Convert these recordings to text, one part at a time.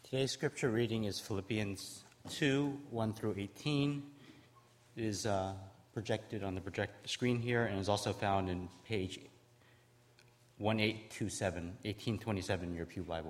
Today's scripture reading is Philippians 2, 1 through 18. It is projected on the screen here and is also found in page 1827 in your Pew Bible.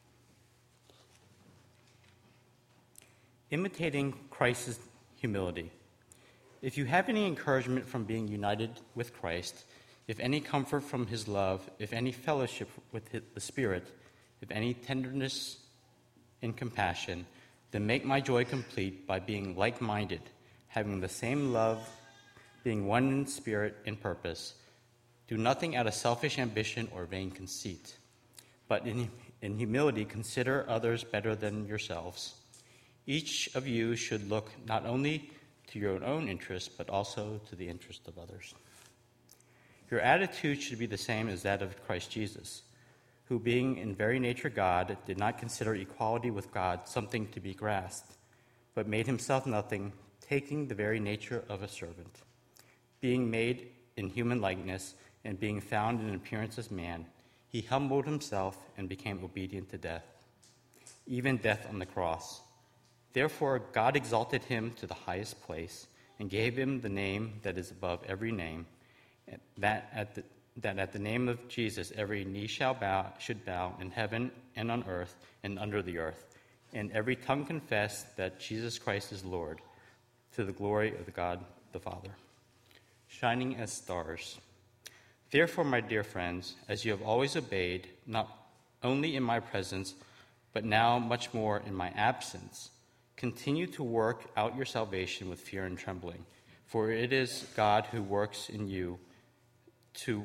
Imitating Christ's humility. If you have any encouragement from being united with Christ, if any comfort from his love, if any fellowship with the Spirit, if any tenderness and compassion, then make my joy complete by being like-minded, having the same love, being one in spirit and purpose. Do nothing out of selfish ambition or vain conceit, but in humility consider others better than yourselves. Each of you should look not only to your own interest, but also to the interest of others. Your attitude should be the same as that of Christ Jesus, who, being in very nature God, did not consider equality with God something to be grasped, but made himself nothing, taking the very nature of a servant. Being made in human likeness and being found in appearance as man, he humbled himself and became obedient to death, even death on the cross. Therefore God exalted him to the highest place and gave him the name that is above every name, that at the name of Jesus every knee should bow in heaven and on earth and under the earth, and every tongue confess that Jesus Christ is Lord, to the glory of God the Father. Shining as stars. Therefore, my dear friends, as you have always obeyed, not only in my presence, but now much more in my absence, continue to work out your salvation with fear and trembling, for it is God who works in you to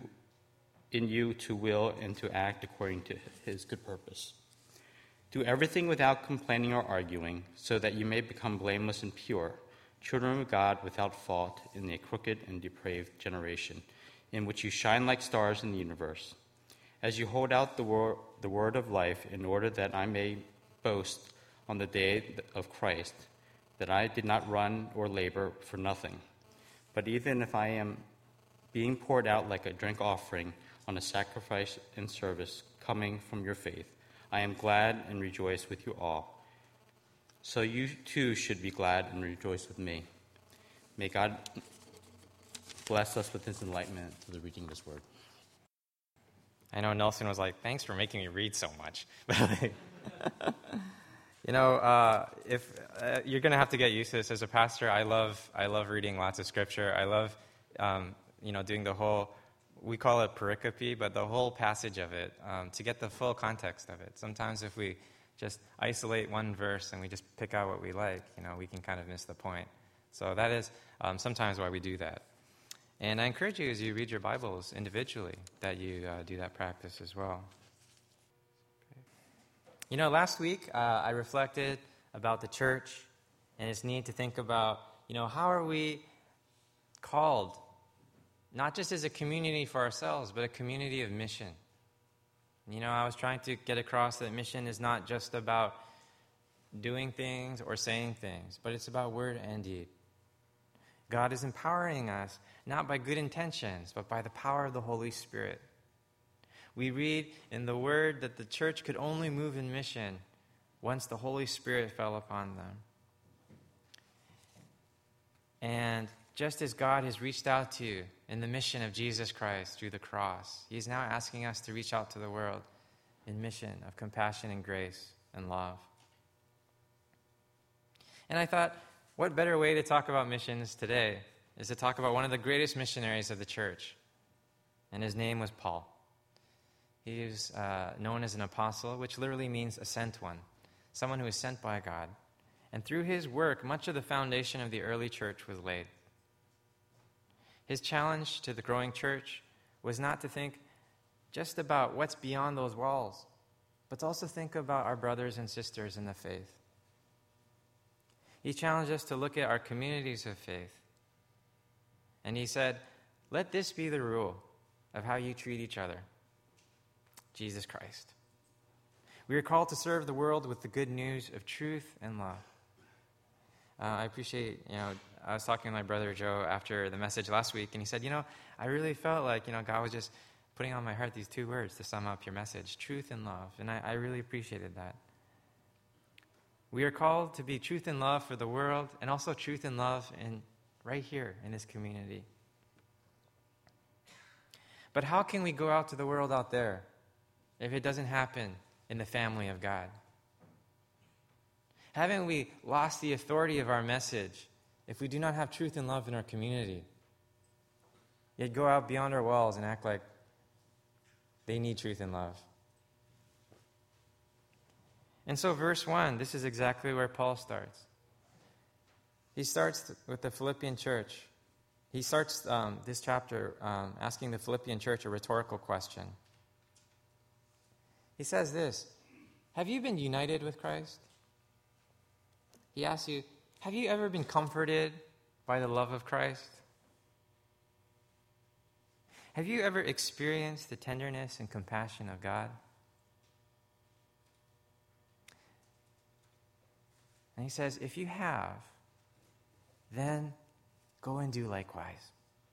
will and to act according to his good purpose. Do everything without complaining or arguing, so that you may become blameless and pure, children of God without fault in a crooked and depraved generation, in which you shine like stars in the universe. As you hold out the word of life, in order that I may boast on the day of Christ, that I did not run or labor for nothing. But even if I am being poured out like a drink offering on a sacrifice and service coming from your faith, I am glad and rejoice with you all. So you too should be glad and rejoice with me. May God bless us with his enlightenment to the reading of his word. I know Nelson was like, thanks for making me read so much. If you're going to have to get used to this as a pastor. I love reading lots of scripture. I love, doing the whole, we call it pericope, but the whole passage of it, to get the full context of it. Sometimes if we just isolate one verse and we just pick out what we like, we can kind of miss the point. So that is sometimes why we do that. And I encourage you, as you read your Bibles individually, that you do that practice as well. Last week I reflected about the church and its need to think about, how are we called, not just as a community for ourselves, but a community of mission. I was trying to get across that mission is not just about doing things or saying things, but it's about word and deed. God is empowering us, not by good intentions, but by the power of the Holy Spirit. We read in the Word that the church could only move in mission once the Holy Spirit fell upon them. And just as God has reached out to you in the mission of Jesus Christ through the cross, He is now asking us to reach out to the world in mission of compassion and grace and love. And I thought, what better way to talk about missions today is to talk about one of the greatest missionaries of the church. And his name was Paul. He is known as an apostle, which literally means a sent one, someone who is sent by God. And through his work, much of the foundation of the early church was laid. His challenge to the growing church was not to think just about what's beyond those walls, but to also think about our brothers and sisters in the faith. He challenged us to look at our communities of faith. And he said, let this be the rule of how you treat each other. Jesus Christ. We are called to serve the world with the good news of truth and love. I appreciate, I was talking to my brother Joe after the message last week, and he said, I really felt like, God was just putting on my heart these two words to sum up your message, truth and love. And I really appreciated that. We are called to be truth and love for the world, and also truth and love right here in this community. But how can we go out to the world out there if it doesn't happen in the family of God? Haven't we lost the authority of our message if we do not have truth and love in our community, yet go out beyond our walls and act like they need truth and love? And so verse 1, this is exactly where Paul starts. He starts with the Philippian church. He starts this chapter asking the Philippian church a rhetorical question. He says this, have you been united with Christ? He asks you, have you ever been comforted by the love of Christ? Have you ever experienced the tenderness and compassion of God? And he says, if you have, then go and do likewise.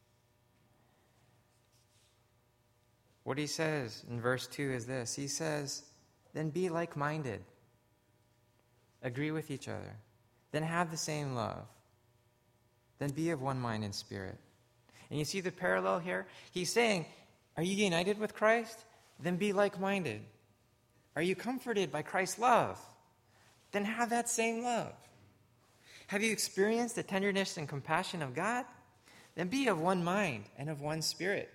What he says in verse 2 is this. He says, then be like-minded. Agree with each other. Then have the same love. Then be of one mind and spirit. And you see the parallel here? He's saying, are you united with Christ? Then be like-minded. Are you comforted by Christ's love? Then have that same love. Have you experienced the tenderness and compassion of God? Then be of one mind and of one spirit.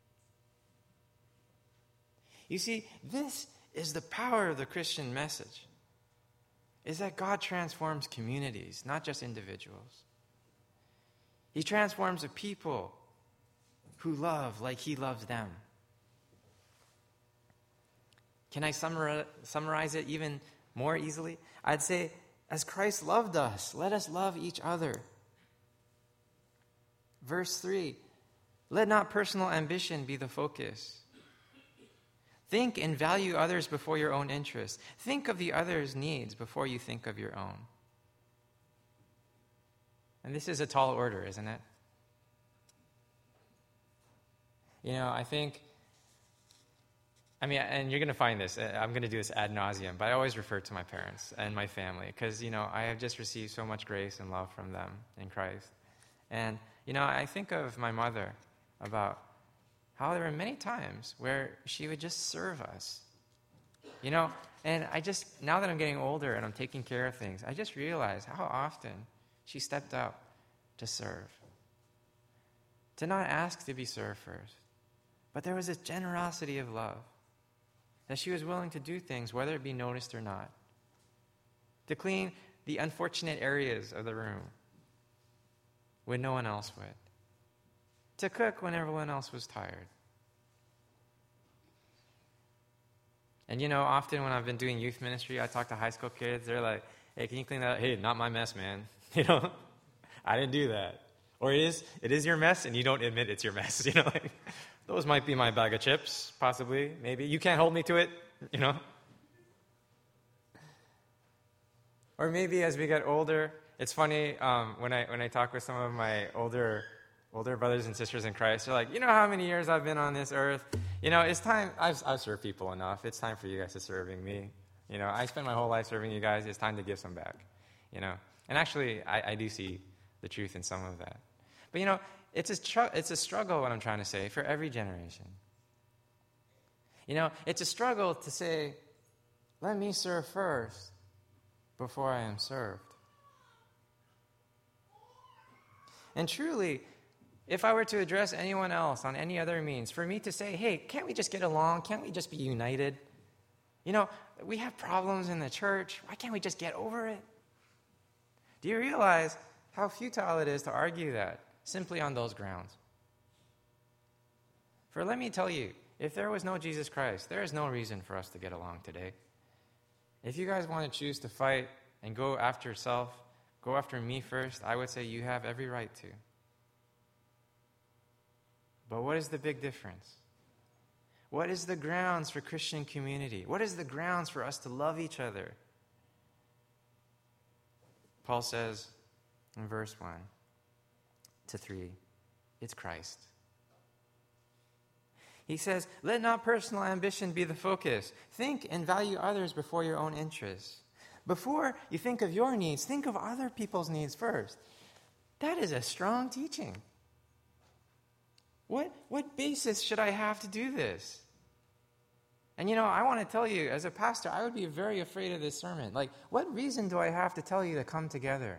You see, this is the power of the Christian message, is that God transforms communities, not just individuals. He transforms a people who love like he loves them. Can I summarize it even more easily? I'd say, as Christ loved us, let us love each other. Verse 3, let not personal ambition be the focus. Think and value others before your own interests. Think of the other's needs before you think of your own. And this is a tall order, isn't it? You know, and you're going to find this. I'm going to do this ad nauseum, but I always refer to my parents and my family because, I have just received so much grace and love from them in Christ. And, I think of my mother about how there were many times where she would just serve us. And now that I'm getting older and I'm taking care of things, I just realize how often she stepped up to serve. To not ask to be served first. But there was this generosity of love. That she was willing to do things, whether it be noticed or not. To clean the unfortunate areas of the room when no one else would. To cook when everyone else was tired. And often when I've been doing youth ministry, I talk to high school kids. They're like, hey, can you clean that up? Hey, not my mess, man. I didn't do that. Or it is your mess, and you don't admit it's your mess. Those might be my bag of chips, possibly, maybe. You can't hold me to it, Or maybe as we get older, it's funny when I talk with some of my older brothers and sisters in Christ. They're like, how many years I've been on this earth? It's time. I've served people enough. It's time for you guys to serving me. I spent my whole life serving you guys. It's time to give some back. And actually, I do see the truth in some of that. But it's a struggle, what I'm trying to say, for every generation. It's a struggle to say, let me serve first before I am served. And truly, if I were to address anyone else on any other means, for me to say, hey, can't we just get along? Can't we just be united? We have problems in the church. Why can't we just get over it? Do you realize how futile it is to argue that simply on those grounds? For let me tell you, if there was no Jesus Christ, there is no reason for us to get along today. If you guys want to choose to fight and go after self, go after me first, I would say you have every right to. But what is the big difference? What is the grounds for Christian community? What is the grounds for us to love each other? Paul says in verse 1 to 3, it's Christ. He says, let not personal ambition be the focus. Think and value others before your own interests. Before you think of your needs, think of other people's needs first. That is a strong teaching. What basis should I have to do this? And I want to tell you, as a pastor, I would be very afraid of this sermon. Like, what reason do I have to tell you to come together?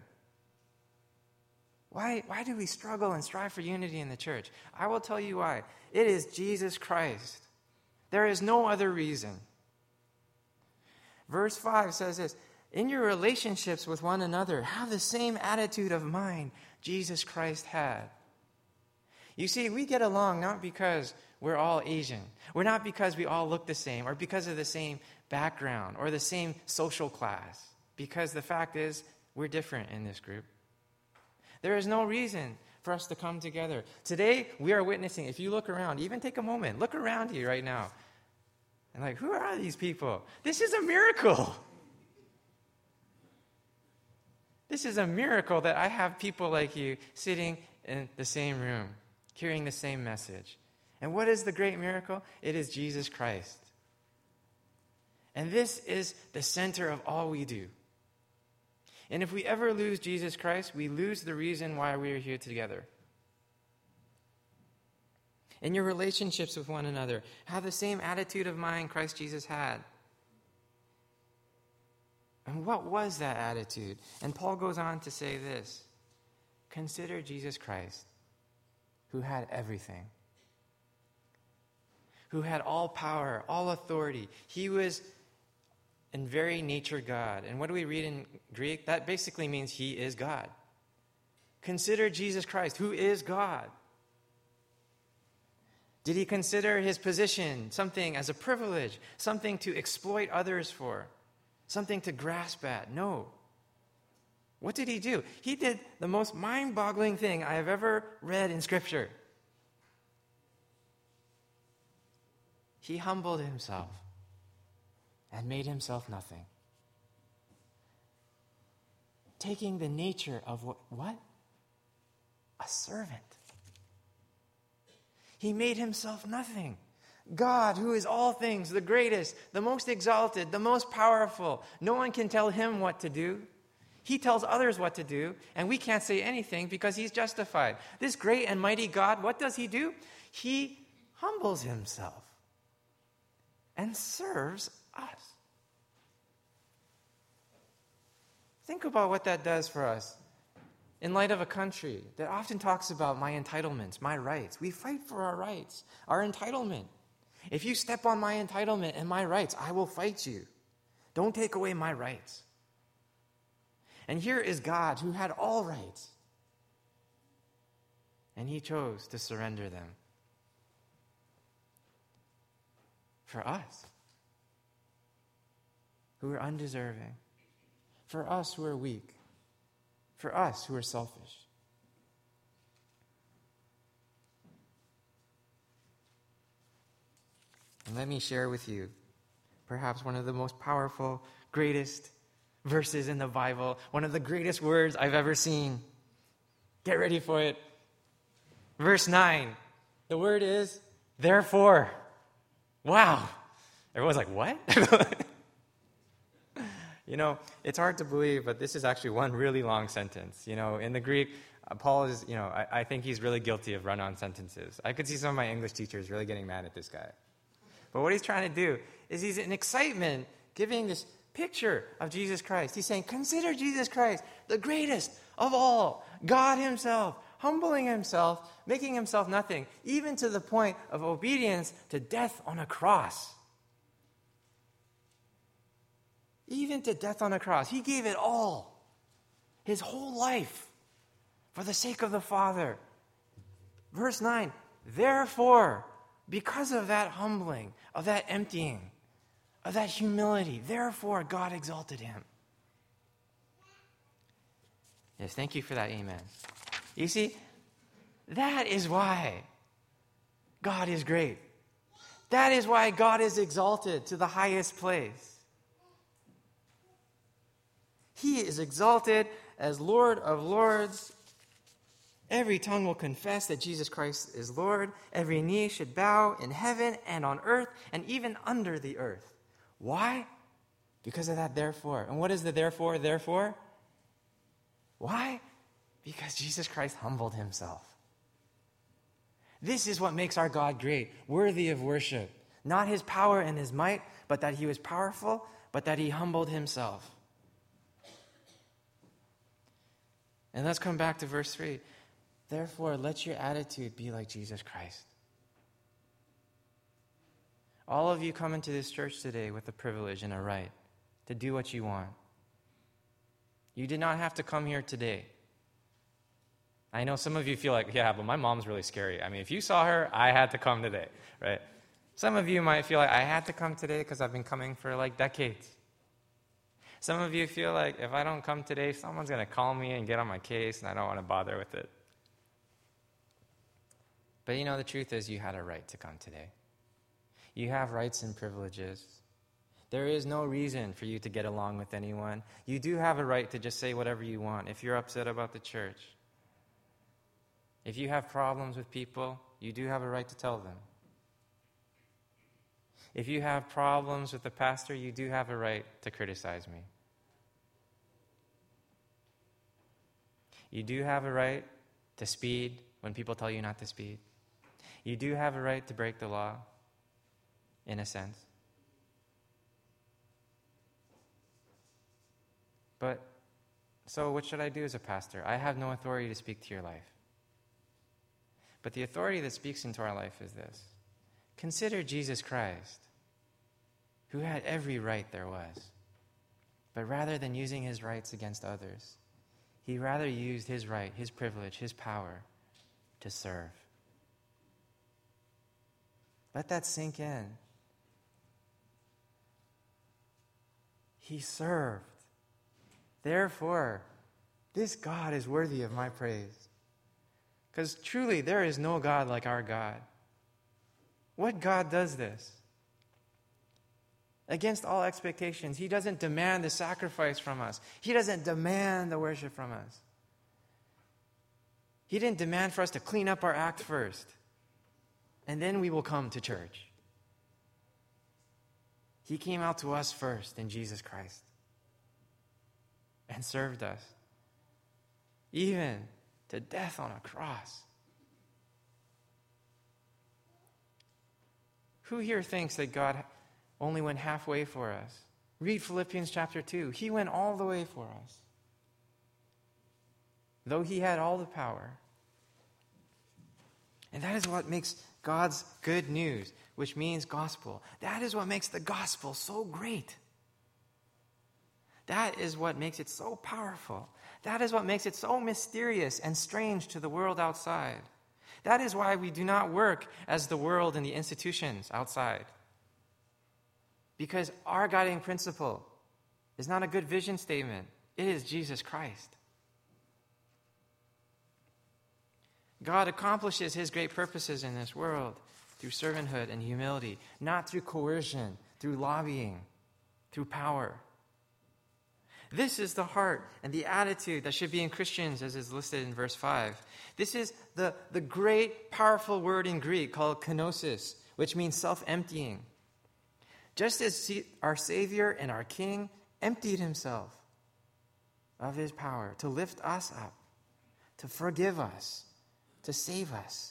Why do we struggle and strive for unity in the church? I will tell you why. It is Jesus Christ. There is no other reason. Verse 5 says this, in your relationships with one another, have the same attitude of mind Jesus Christ had. You see, we get along not because we're all Asian, or not because we all look the same, or because of the same background, or the same social class, because the fact is, we're different in this group. There is no reason for us to come together. Today, we are witnessing, if you look around, even take a moment, look around you right now, and who are these people? This is a miracle. This is a miracle that I have people like you sitting in the same room, hearing the same message. And what is the great miracle? It is Jesus Christ. And this is the center of all we do. And if we ever lose Jesus Christ, we lose the reason why we are here together. In your relationships with one another, have the same attitude of mind Christ Jesus had. And what was that attitude? And Paul goes on to say this, consider Jesus Christ, who had everything, who had all power, all authority. He was in very nature God. And what do we read in Greek? That basically means he is God. Consider Jesus Christ, who is God. Did he consider his position something as a privilege, something to exploit others for, something to grasp at? No. What did he do? He did the most mind-boggling thing I have ever read in Scripture. He humbled himself and made himself nothing. Taking the nature of what? A servant. He made himself nothing. God, who is all things, the greatest, the most exalted, the most powerful. No one can tell him what to do. He tells others what to do, and we can't say anything because he's justified. This great and mighty God, what does he do? He humbles himself and serves us. Think about what that does for us in light of a country that often talks about my entitlements, my rights. We fight for our rights, our entitlement. If you step on my entitlement and my rights, I will fight you. Don't take away my rights. And here is God who had all rights, and he chose to surrender them for us, who are undeserving, for us who are weak, for us who are selfish. And let me share with you perhaps one of the most powerful, greatest verses in the Bible, one of the greatest words I've ever seen. Get ready for it. Verse 9. The word is, therefore. Wow. Everyone's like, what? It's hard to believe, but this is actually one really long sentence. In the Greek, Paul is, I think he's really guilty of run-on sentences. I could see some of my English teachers really getting mad at this guy. But what he's trying to do is he's in excitement giving this picture of Jesus Christ. He's saying, consider Jesus Christ, the greatest of all, God himself, humbling himself, making himself nothing, even to the point of obedience to death on a cross. Even to death on a cross. He gave it all, his whole life, for the sake of the Father. Verse 9, therefore, because of that humbling, of that emptying, of that humility, therefore God exalted him. Yes, thank you for that amen. You see, that is why God is great. That is why God is exalted to the highest place. He is exalted as Lord of Lords. Every tongue will confess that Jesus Christ is Lord. Every knee should bow in heaven and on earth and even under the earth. Why? Because of that therefore. And what is the therefore? Therefore? Why? Because Jesus Christ humbled himself. This is what makes our God great, worthy of worship. Not his power and his might, but that he was powerful, but that he humbled himself. And let's come back to verse 3. Therefore, let your attitude be like Jesus Christ. All of you come into this church today with a privilege and a right to do what you want. You did not have to come here today. I know some of you feel like, yeah, but my mom's really scary. I mean, if you saw her, I had to come today, right? Some of you might feel like, I had to come today because I've been coming for like decades. Some of you feel like, if I don't come today, someone's going to call me and get on my case, and I don't want to bother with it. But you know, the truth is you had a right to come today. You have rights and privileges. There is no reason for you to get along with anyone. You do have a right to just say whatever you want if you're upset about the church. If you have problems with people, you do have a right to tell them. If you have problems with the pastor, you do have a right to criticize me. You do have a right to speed when people tell you not to speed. You do have a right to break the law, in a sense. But, so what should I do as a pastor? I have no authority to speak to your life. But the authority that speaks into our life is this. Consider Jesus Christ, who had every right there was. But rather than using his rights against others, he rather used his right, his privilege, his power to serve. Let that sink in. He served. Therefore, this God is worthy of my praise. Because truly, there is no God like our God. What God does this? Against all expectations, he doesn't demand the sacrifice from us. He doesn't demand the worship from us. He didn't demand for us to clean up our act first, and then we will come to church. He came out to us first in Jesus Christ and served us, even to death on a cross. Who here thinks that God only went halfway for us? Read Philippians chapter 2. He went all the way for us. Though he had all the power. And that is what makes God's good news, which means gospel. That is what makes the gospel so great. That is what makes it so powerful. That is what makes it so mysterious and strange to the world outside. That is why we do not work as the world and the institutions outside. Because our guiding principle is not a good vision statement. It is Jesus Christ. God accomplishes his great purposes in this world through servanthood and humility, not through coercion, through lobbying, through power. This is the heart and the attitude that should be in Christians, as is listed in verse 5. This is the great, powerful word in Greek called kenosis, which means self-emptying. Just as our Savior and our King emptied himself of his power to lift us up, to forgive us, to save us,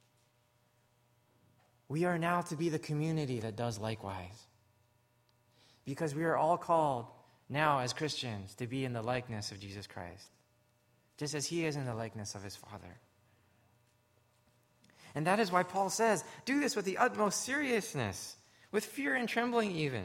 we are now to be the community that does likewise. Because we are all called now as Christians to be in the likeness of Jesus Christ, just as he is in the likeness of his Father. And that is why Paul says, do this with the utmost seriousness, with fear and trembling even.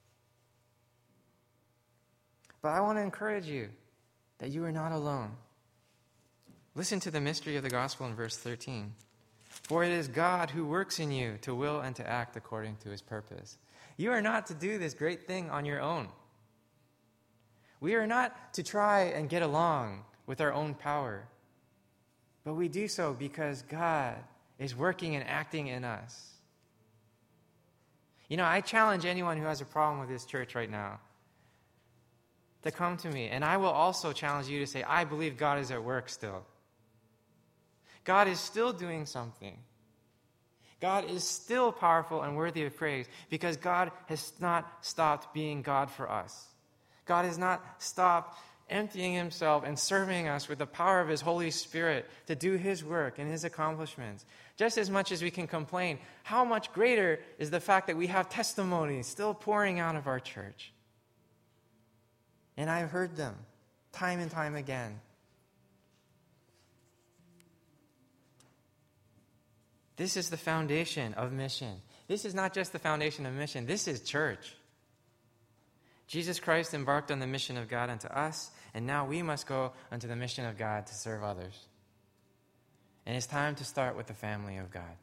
But I want to encourage you that you are not alone. Listen to the mystery of the gospel in verse 13. For it is God who works in you to will and to act according to his purpose. You are not to do this great thing on your own. We are not to try and get along with our own power. But we do so because God is working and acting in us. You know, I challenge anyone who has a problem with this church right now to come to me. And I will also challenge you to say, I believe God is at work still. God is still doing something. God is still powerful and worthy of praise because God has not stopped being God for us. God has not stopped emptying himself and serving us with the power of his Holy Spirit to do his work and his accomplishments. Just as much as we can complain, how much greater is the fact that we have testimonies still pouring out of our church. And I've heard them time and time again. This is the foundation of mission. This is not just the foundation of mission. This is church. Jesus Christ embarked on the mission of God unto us, and now we must go unto the mission of God to serve others. And it's time to start with the family of God.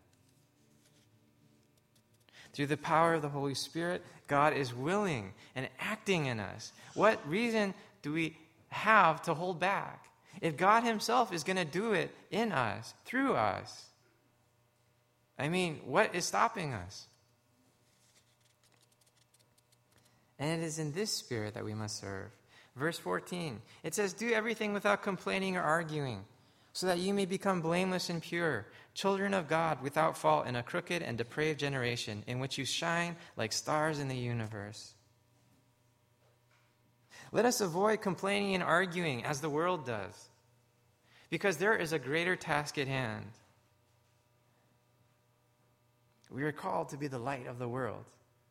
Through the power of the Holy Spirit, God is willing and acting in us. What reason do we have to hold back? If God himself is going to do it in us, through us, I mean, what is stopping us? And it is in this spirit that we must serve. Verse 14, it says, "Do everything without complaining or arguing, so that you may become blameless and pure, children of God without fault in a crooked and depraved generation, in which you shine like stars in the universe." Let us avoid complaining and arguing as the world does, because there is a greater task at hand. We are called to be the light of the world.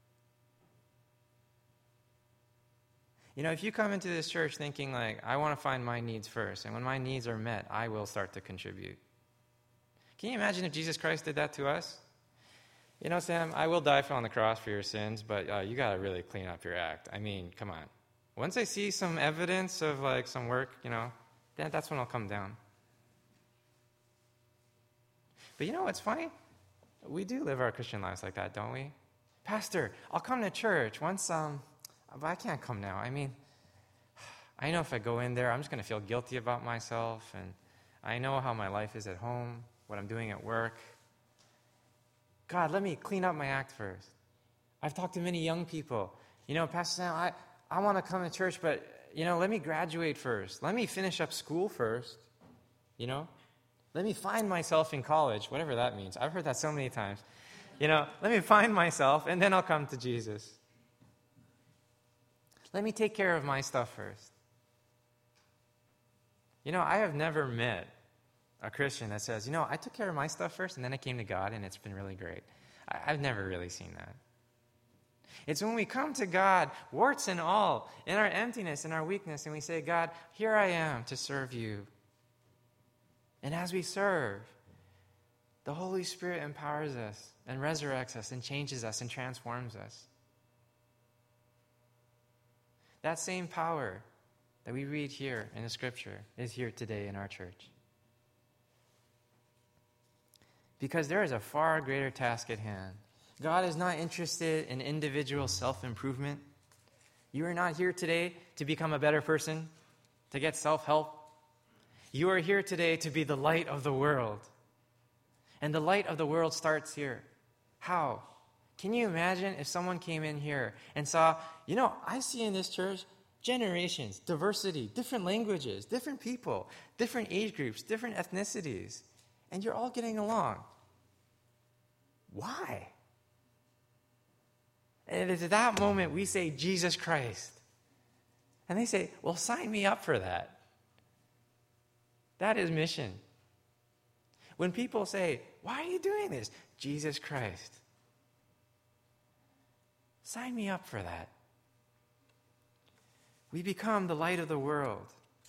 You know, if you come into this church thinking like, I want to find my needs first, and when my needs are met, I will start to contribute. Can you imagine if Jesus Christ did that to us? You know, Sam, I will die on the cross for your sins, but you got to really clean up your act. I mean, come on. Once I see some evidence of like some work, you know, then that's when I'll come down. But you know what's funny? We do live our Christian lives like that, don't we? Pastor, I'll come to church once, but I can't come now. I mean, I know if I go in there, I'm just going to feel guilty about myself, and I know how my life is at home, what I'm doing at work. God, let me clean up my act first. I've talked to many young people. You know, Pastor Sam, I want to come to church, but, you know, let me graduate first. Let me finish up school first, you know. Let me find myself in college, whatever that means. I've heard that so many times. You know, let me find myself, and then I'll come to Jesus. Let me take care of my stuff first. You know, I have never met a Christian that says, you know, I took care of my stuff first, and then I came to God, and it's been really great. I've never really seen that. It's when we come to God, warts and all, in our emptiness and our weakness, and we say, God, here I am to serve you. And as we serve, the Holy Spirit empowers us and resurrects us and changes us and transforms us. That same power that we read here in the Scripture is here today in our church. Because there is a far greater task at hand. God is not interested in individual self-improvement. You are not here today to become a better person, to get self-help. You are here today to be the light of the world. And the light of the world starts here. How? Can you imagine if someone came in here and saw, you know, I see in this church generations, diversity, different languages, different people, different age groups, different ethnicities, and you're all getting along. Why? And it's at that moment we say, Jesus Christ. And they say, well, sign me up for that. That is mission. When people say, why are you doing this? Jesus Christ. Sign me up for that. We become the light of the world.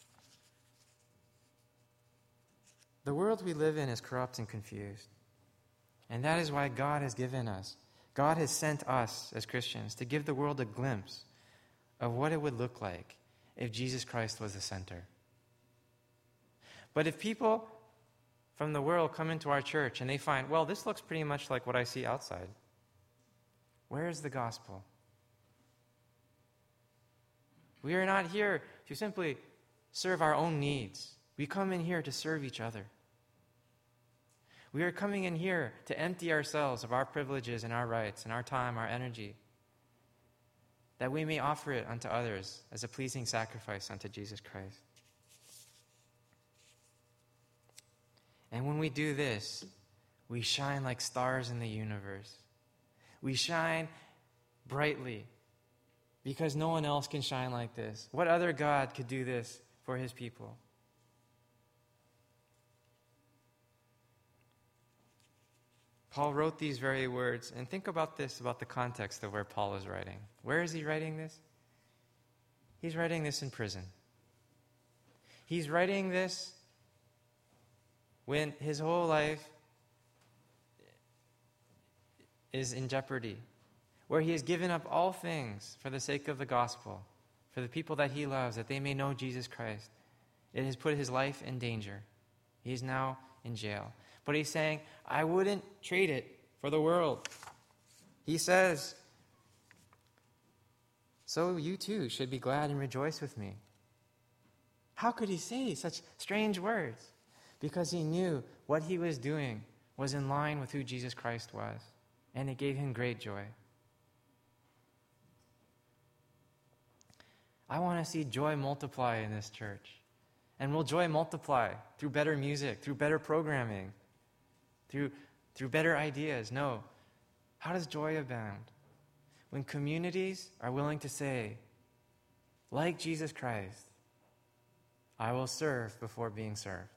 The world we live in is corrupt and confused. And that is why God has given us, God has sent us as Christians to give the world a glimpse of what it would look like if Jesus Christ was the center. But if people from the world come into our church and they find, well, this looks pretty much like what I see outside, where is the gospel? We are not here to simply serve our own needs. We come in here to serve each other. We are coming in here to empty ourselves of our privileges and our rights and our time, our energy, that we may offer it unto others as a pleasing sacrifice unto Jesus Christ. And when we do this, we shine like stars in the universe. We shine brightly because no one else can shine like this. What other God could do this for his people? Paul wrote these very words, and think about this, about the context of where Paul is writing. Where is he writing this? He's writing this in prison. He's writing this when his whole life is in jeopardy, where he has given up all things for the sake of the gospel, for the people that he loves, that they may know Jesus Christ. It has put his life in danger. He is now in jail. But he's saying, I wouldn't trade it for the world. He says, so you too should be glad and rejoice with me. How could he say such strange words? Because he knew what he was doing was in line with who Jesus Christ was, and it gave him great joy. I want to see joy multiply in this church. And will joy multiply through better music, through better programming, through better ideas? No. How does joy abound? When communities are willing to say, like Jesus Christ, I will serve before being served.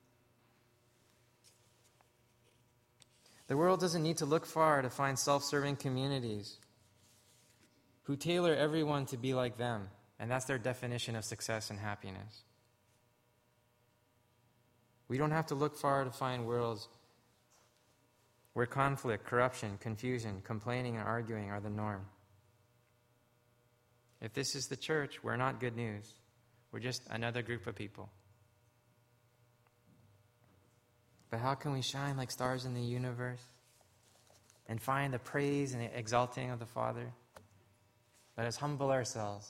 The world doesn't need to look far to find self-serving communities who tailor everyone to be like them, and that's their definition of success and happiness. We don't have to look far to find worlds where conflict, corruption, confusion, complaining, and arguing are the norm. If this is the church, we're not good news. We're just another group of people. But how can we shine like stars in the universe and find the praise and exalting of the Father? Let us humble ourselves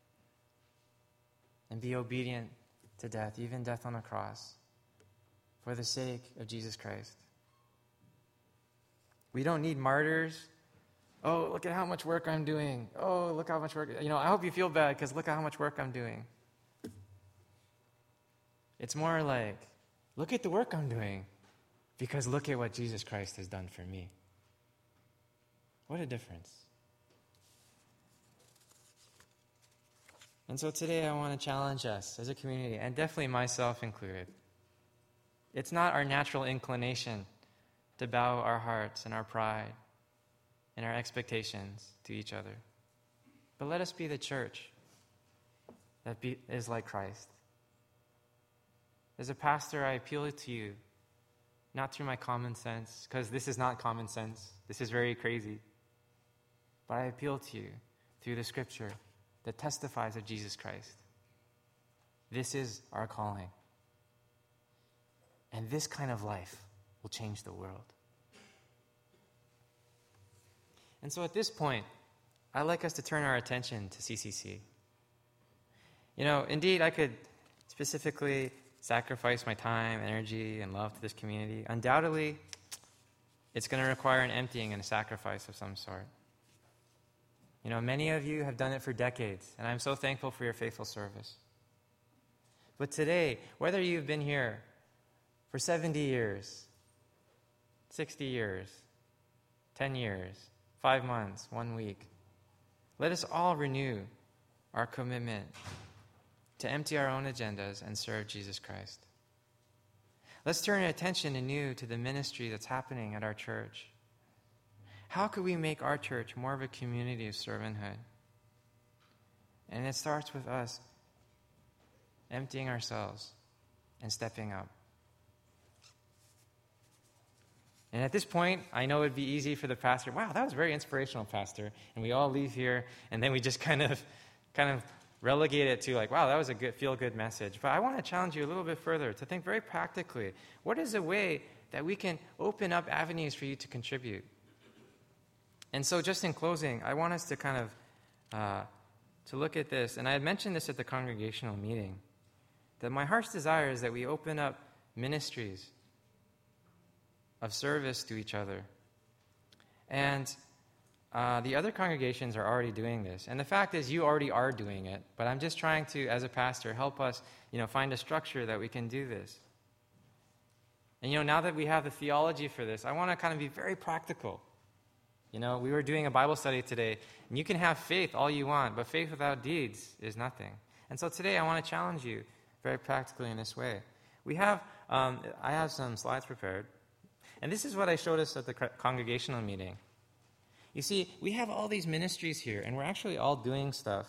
and be obedient to death, even death on a cross, for the sake of Jesus Christ. We don't need martyrs. Oh, look at how much work I'm doing. Oh, look how much work. I hope you feel bad because look at how much work I'm doing. It's more like, look at the work I'm doing because look at what Jesus Christ has done for me. What a difference. And so today I want to challenge us as a community, and definitely myself included. It's not our natural inclination to bow our hearts and our pride and our expectations to each other. But let us be the church that is like Christ. As a pastor, I appeal to you, not through my common sense, because this is not common sense. This is very crazy. But I appeal to you through the scripture that testifies of Jesus Christ. This is our calling. And this kind of life will change the world. And so at this point, I'd like us to turn our attention to CCC. Indeed, I could specifically sacrifice my time, energy, and love to this community. Undoubtedly, it's going to require an emptying and a sacrifice of some sort. Many of you have done it for decades, and I'm so thankful for your faithful service. But today, whether you've been here for 70 years, 60 years, 10 years, 5 months, 1 week, let us all renew our commitment to empty our own agendas and serve Jesus Christ. Let's turn our attention anew to the ministry that's happening at our church. How could we make our church more of a community of servanthood? And it starts with us emptying ourselves and stepping up. And at this point, I know it'd be easy for the pastor, wow, that was very inspirational, Pastor. And we all leave here, and then we just kind of relegate it to like, wow, that was a feel-good message. But I want to challenge you a little bit further to think very practically. What is a way that we can open up avenues for you to contribute? And so just in closing, I want us to to look at this. And I had mentioned this at the congregational meeting, that my heart's desire is that we open up ministries of service to each other. And the other congregations are already doing this. And the fact is, you already are doing it. But I'm just trying to, as a pastor, help us, find a structure that we can do this. And now that we have the theology for this, I want to kind of be very practical. We were doing a Bible study today, and you can have faith all you want, but faith without deeds is nothing. And so today I want to challenge you very practically in this way. I have some slides prepared, and this is what I showed us at the congregational meeting. You see, we have all these ministries here, and we're actually all doing stuff.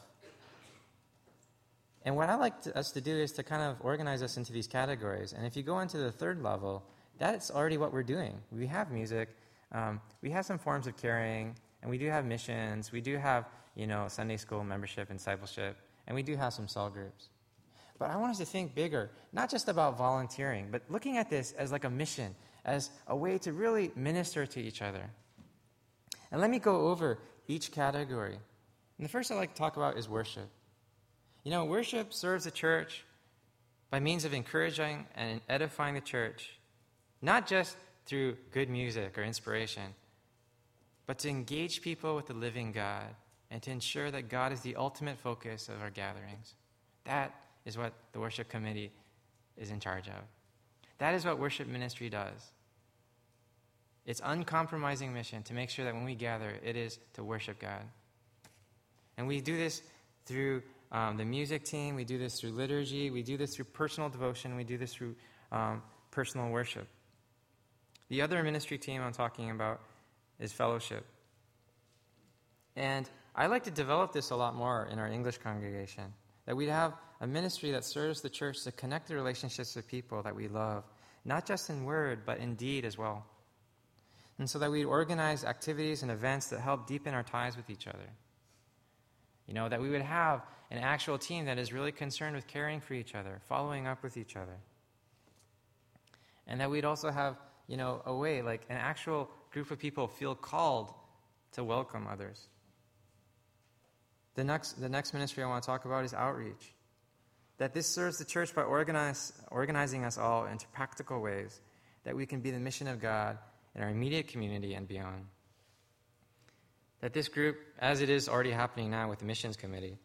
And what I like us to do is to kind of organize us into these categories. And if you go into the third level, that's already what we're doing. We have music, we have some forms of caring, and we do have missions, we do have, Sunday school membership and discipleship, and we do have some cell groups. But I want us to think bigger, not just about volunteering, but looking at this as like a mission, as a way to really minister to each other. And let me go over each category. And the first I'd like to talk about is worship. Worship serves the church by means of encouraging and edifying the church, not just through good music or inspiration, but to engage people with the living God and to ensure that God is the ultimate focus of our gatherings. That is what the worship committee is in charge of. That is what worship ministry does. It's uncompromising mission to make sure that when we gather, it is to worship God. And we do this through the music team, we do this through liturgy, we do this through personal devotion, we do this through personal worship. The other ministry team I'm talking about is fellowship. And I like to develop this a lot more in our English congregation, that we'd have a ministry that serves the church to connect the relationships with people that we love, not just in word, but in deed as well. And so that we'd organize activities and events that help deepen our ties with each other. That we would have an actual team that is really concerned with caring for each other, following up with each other. And that we'd also have, a way, like an actual group of people feel called to welcome others. The next ministry I want to talk about is outreach. That this serves the church by organizing us all into practical ways that we can be the mission of God in our immediate community and beyond. That this group, as it is already happening now with the missions committee,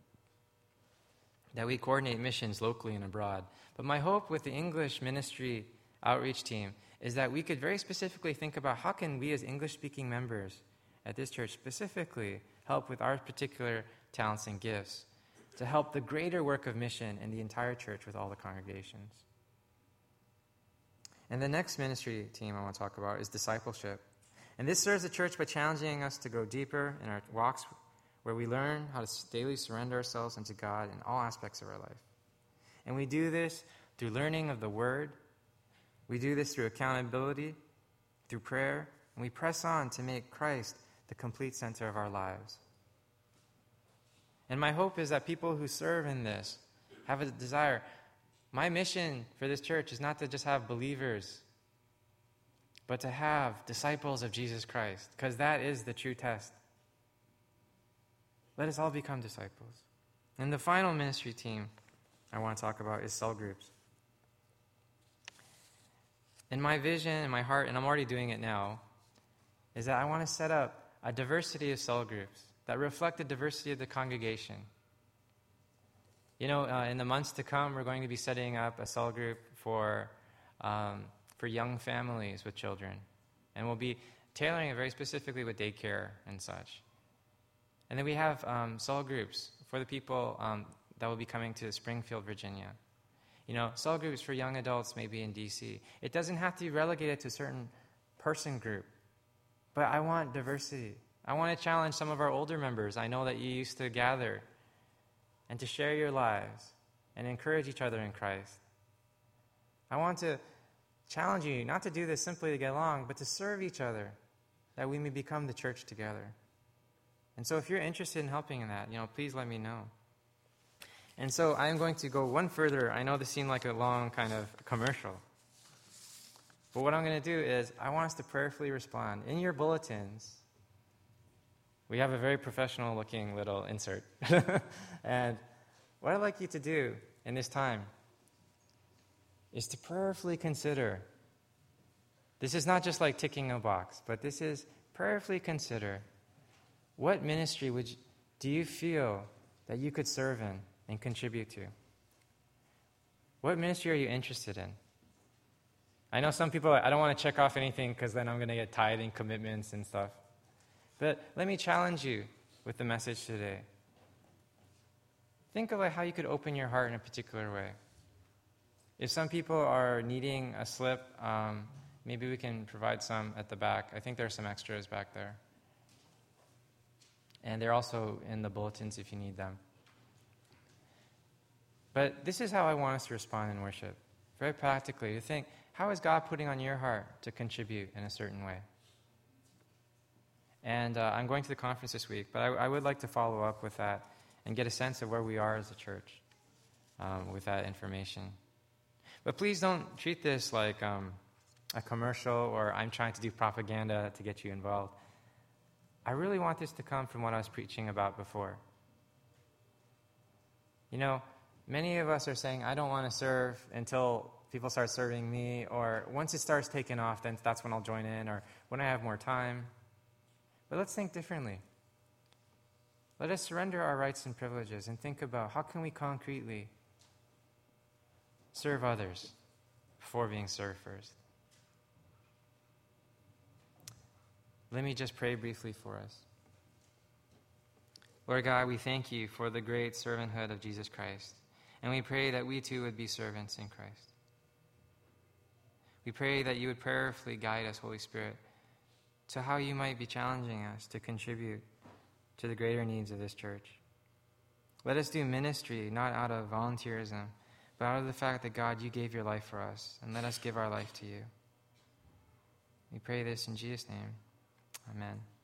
that we coordinate missions locally and abroad. But my hope with the English ministry outreach team is that we could very specifically think about how can we as English-speaking members at this church specifically help with our particular talents and gifts to help the greater work of mission in the entire church with all the congregations. And the next ministry team I want to talk about is discipleship. And this serves the church by challenging us to go deeper in our walks where we learn how to daily surrender ourselves unto God in all aspects of our life. And we do this through learning of the Word. We do this through accountability, through prayer, and we press on to make Christ the complete center of our lives. And my hope is that people who serve in this have a desire. My mission for this church is not to just have believers, but to have disciples of Jesus Christ, because that is the true test. Let us all become disciples. And the final ministry team I want to talk about is cell groups. And my vision and my heart, and I'm already doing it now, is that I want to set up a diversity of cell groups that reflect the diversity of the congregation. In the months to come, we're going to be setting up a cell group for young families with children. And we'll be tailoring it very specifically with daycare and such. And then we have cell groups for the people that will be coming to Springfield, Virginia. Cell groups for young adults maybe in D.C. It doesn't have to be relegated to a certain person group. But I want diversity. I want to challenge some of our older members. I know that you used to gather and to share your lives and encourage each other in Christ. I want to challenge you not to do this simply to get along, but to serve each other, that we may become the church together. And so if you're interested in helping in that, please let me know. And so I'm going to go one further. I know this seemed like a long kind of commercial. But what I'm going to do is I want us to prayerfully respond. In your bulletins, we have a very professional-looking little insert. And what I'd like you to do in this time is to prayerfully consider. This is not just like ticking a box, but this is prayerfully consider what ministry do you feel that you could serve in and contribute to? What ministry are you interested in? I know some people, I don't want to check off anything because then I'm going to get tithing commitments and stuff. But let me challenge you with the message today. Think about how you could open your heart in a particular way. If some people are needing a slip, maybe we can provide some at the back. I think there are some extras back there. And they're also in the bulletins if you need them. But this is how I want us to respond in worship. Very practically, to think, how is God putting on your heart to contribute in a certain way? And I'm going to the conference this week, but I would like to follow up with that and get a sense of where we are as a church with that information. But please don't treat this like a commercial or I'm trying to do propaganda to get you involved. I really want this to come from what I was preaching about before. You know, many of us are saying, I don't want to serve until people start serving me, or once it starts taking off, then that's when I'll join in, or when I have more time. But let's think differently. Let us surrender our rights and privileges and think about how can we concretely serve others before being served first. Let me just pray briefly for us. Lord God, we thank you for the great servanthood of Jesus Christ, and we pray that we too would be servants in Christ. We pray that you would prayerfully guide us, Holy Spirit, to how you might be challenging us to contribute to the greater needs of this church. Let us do ministry not out of volunteerism, but out of the fact that, God, you gave your life for us, and let us give our life to you. We pray this in Jesus' name. Amen.